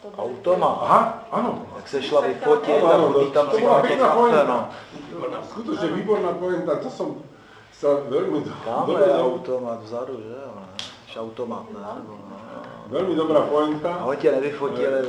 Automat. Aha, áno. Jak se šla vyfotit a budí tam to bola pekná pointa. no. Skutočne výborná pointa, to som sa veľmi Tamhle je automat vzadu, že jo? Automat, ne? Veľmi dobrá pointa. A ho tě nevyfotili.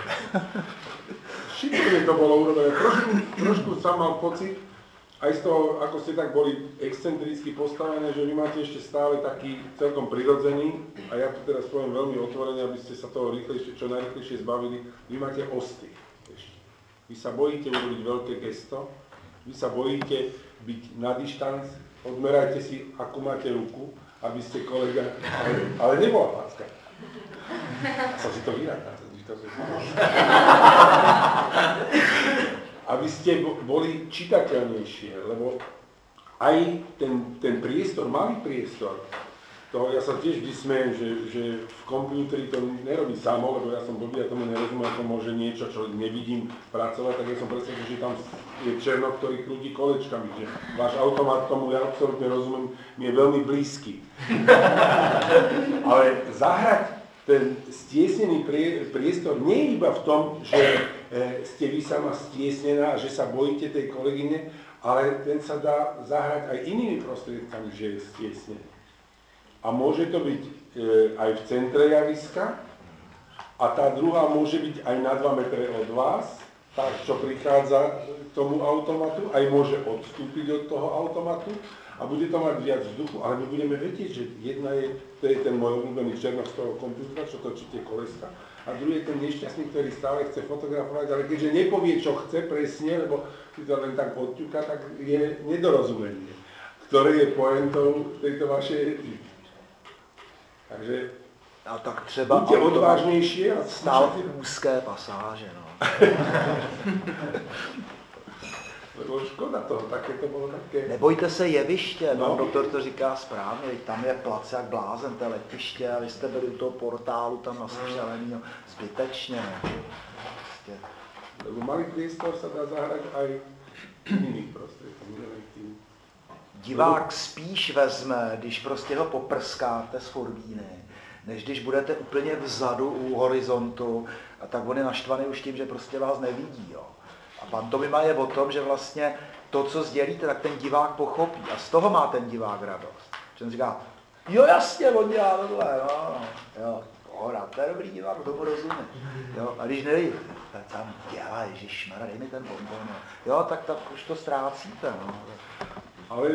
Šikovne to bolo urobené. Trošku sa mal pocit, aj z toho, ako ste tak boli excentricky postavené, že vy máte ešte stále taký celkom prirodzený, a ja tu teraz poviem veľmi otvorene, aby ste sa toho rýchlejšie, čo najrýchlejšie zbavili, vy máte ostych ešte. Vy sa bojíte urobiť veľké gesto, vy sa bojíte byť na dištanc, odmerajte si, akú máte ruku, aby ste kolega, ale nebola facka. Som si to vyrátal. Aby ste boli čitateľnejšie, lebo aj ten priestor, malý priestor, toho ja sa tiež vždy smejem, že v kompúteri to nerobí samo, lebo ja som blbý a tomu nerozumiem, ako môže niečo, čo nevidím pracovať, tak ja som presvedčený, že tam je černok, ktorý krúti kolečkami, že váš automat, tomu ja absolútne rozumiem, mi je veľmi blízky. Ale zahrať ten stiesnený priestor nie je iba v tom, že ste vy sama stiesnená a že sa bojíte tej kolegyne, ale ten sa dá zahrať aj inými prostriedkami, že je stiesnený. A môže to byť aj v centre javiska a tá druhá môže byť aj na 2 metre od vás, tá, čo prichádza k tomu automatu, aj môže odstúpiť od toho automatu a bude to mať viac vzduchu, ale my budeme vedieť, že jedna je, to je ten môj obľúbený černok z toho kompútera, čo točí tie koleska, a druhý je ten nešťastný, ktorý stále chce fotografovať, ale keďže nepovie, čo chce presne, lebo si to len tak odťuka, tak je nedorozumenie, ktoré je pointou tejto vašej hry. Takže a tak třeba buďte odvážnější a stál v úzké pasáže, no. Lebo škoda toho, také to bylo také... Nebojte se jeviště, no. Doktor to říká správně, tam je plac jak blázen, to letiště, a vy jste byli u toho portálu tam nastřelený, zbytečně. Prostě. Lebo malý priestor sa dá zahrať aj iných prostriedkov. Divák spíš vezme, když prostě ho poprskáte z furvíny, než když budete úplně vzadu u horizontu, a tak on je naštvaný už tím, že prostě vás nevidí. Jo. A pantomima je o tom, že vlastně to, co sdělíte, tak ten divák pochopí. A z toho má ten divák radost. Že on říká, jo jasně, on dělá tohle, no, jo, pohoda, to je dobrý divák, tomu rozumí. Jo, a když neví, tam dělá, ježišmarja, dej mi ten bonbon. Jo, tak už to ztrácíte. No. Ale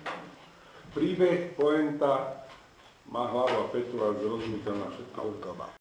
príbeh, poenta má hlavu a petu a zrozumiteľná všetko. Automat.